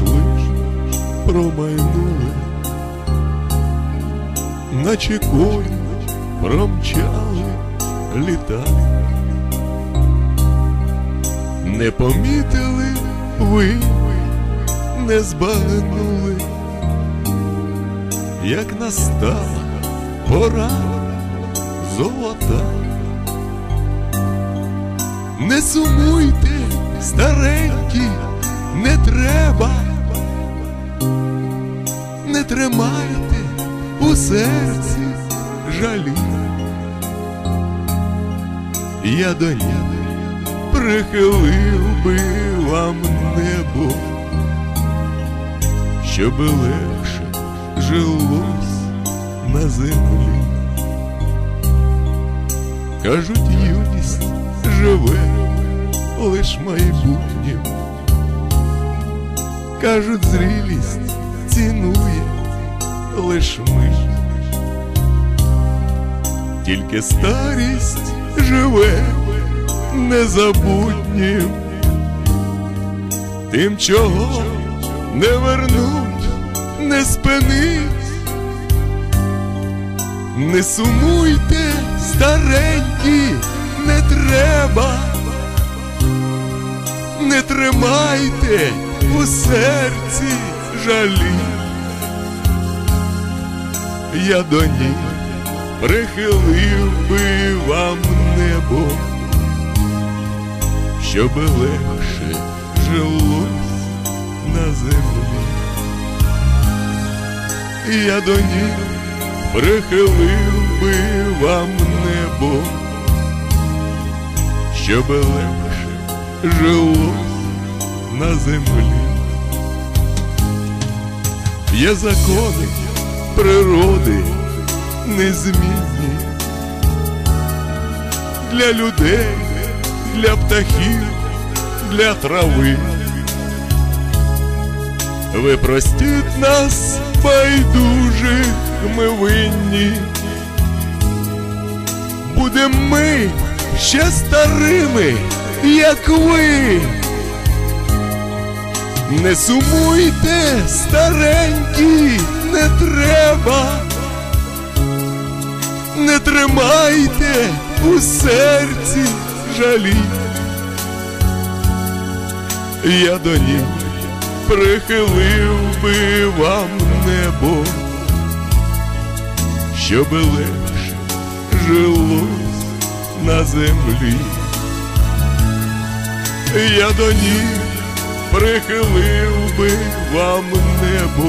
лиш промайнули, наче коні промчали літа. Не помітили ви, не збагнули, як настала пора золота. Не сумуйте, старенькі, не треба, не тримайте у серці жалі. Я до неба прихилив би вам небо, щоб легше жилось на землі. Кажуть, юність живе лиш майбутнім, кажуть, зрілість цінує лиш мить. Тільки старість живе незабутнім, тим, чого не вернуть, не спинить. Не сумуйте, старенькі, не треба, не тримайте у серці жалі. Я до них прихилив би вам небо, щоб легше жилось на землі. Я до них прихилив би вам небо, щоб легше жилось на землі. Є закони природи незмінні для людей, для птахів, для трави. Ви простіть нас, байдужих, ми винні. Будем ми ще старими, як ви. Не сумуйте, старенькі, не треба, не тримайте у серці жалі. Я до них прихилив би вам небо, щоб легше жилось на землі. Я до них прихилив би вам небо,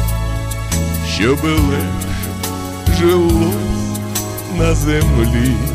щоб легше жилось на землі.